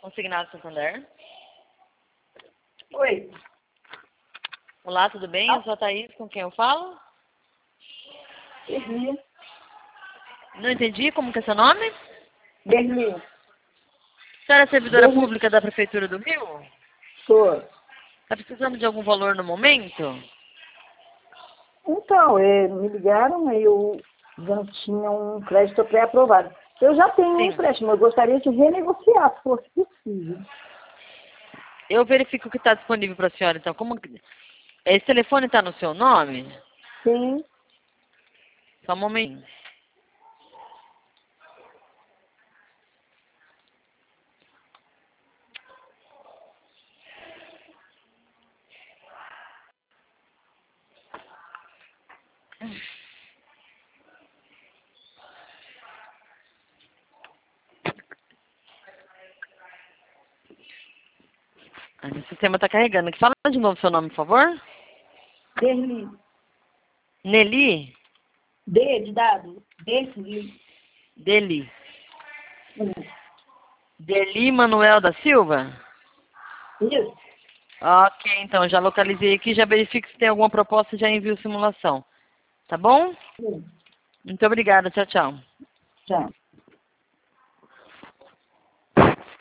Consignado Santander. Oi. Olá, tudo bem? Eu sou a Thaís, com quem eu falo? Berlim. Não entendi, como que é seu nome? Berlim. A senhora é servidora pública da Prefeitura do Rio? Sou. Está precisando de algum valor no momento? Então, me ligaram e eu não tinha um crédito pré-aprovado. Eu já tenho um empréstimo, eu gostaria de renegociar, se fosse possível. Eu verifico o que está disponível para a senhora, então. Esse telefone está no seu nome? Sim. Só um momento. O sistema está carregando. Fala de novo seu nome, por favor. Berlim. Nelly? D de dado. Berlim. Deli. Deli Manuel da Silva? Isso. Ok, então, já localizei aqui, já verifico se tem alguma proposta e já envio simulação. Tá bom? Sim. Muito obrigada, tchau, tchau. Tchau.